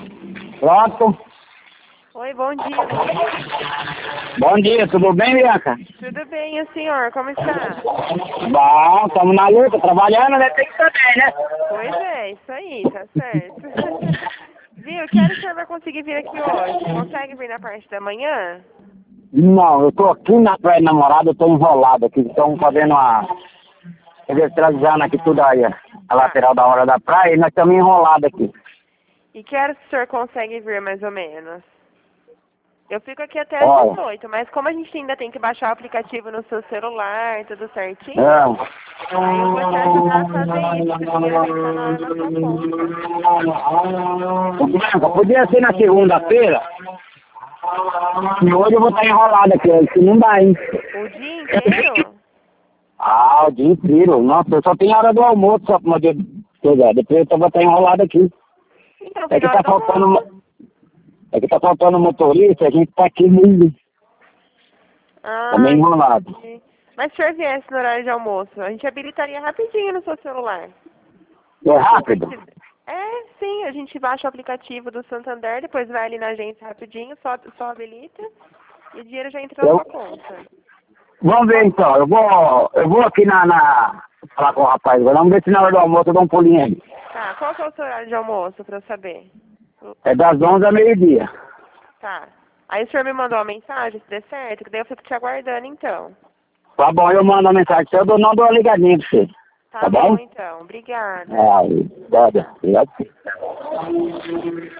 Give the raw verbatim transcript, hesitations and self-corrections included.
Pronto. Oi, bom dia. Bom dia, tudo bem, Bianca? Tudo bem, e o senhor, como está? Bom, estamos na luta, trabalhando, né? Tem que também, né? Pois é, isso aí, tá certo. Viu, que hora o senhor vai conseguir vir aqui hoje? Consegue vir na parte da manhã? Não, eu tô aqui na praia namorada, eu tô enrolado aqui. Estão fazendo a... Revitalizando aqui tudo aí, a Ah. lateral da hora da praia, e nós estamos enrolados aqui. E que hora o senhor consegue vir, mais ou menos? Eu fico aqui até às Olha. dezoito, mas como a gente ainda tem que baixar o aplicativo no seu celular, tudo certinho, É. aí eu vou te ajudar a fazer isso, que o dinheiro vai entrar na hora na sua conta. Ô, Bianca, podia ser na segunda-feira, e hoje eu vou estar enrolado aqui, isso não dá, hein? O dia inteiro? Ah, o dia inteiro. Nossa, eu só tenho hora do almoço só pra poder pegar. Depois eu vou estar enrolado aqui. Então, É tem que na hora tá do faltando... almoço. mo- É que tá faltando motorista, a gente tá aqui meio... Ah, Tá meio enrolado. entendi. Mas se o senhor viesse no horário de almoço, a gente habilitaria rapidinho no seu celular. É rápido? É, sim, a gente baixa o aplicativo do Santander, depois vai ali na agência rapidinho, só, só habilita e o dinheiro já entra na Eu... sua conta. Vamos ver então, eu vou... Eu vou aqui na... na... Falar com o rapaz, vamos ver se na hora do almoço eu dou um pulinho aí. Tá, qual que é o seu horário de almoço pra eu saber? É das onze ao meio-dia. Tá. Aí o senhor me mandou uma mensagem, se der certo, que daí eu fico te aguardando então. Tá bom, eu mando a mensagem, se eu dou, não dou uma ligadinha pra você. Tá, Tá bom bom? então, obrigada. É, aí, obrigado. Obrigado.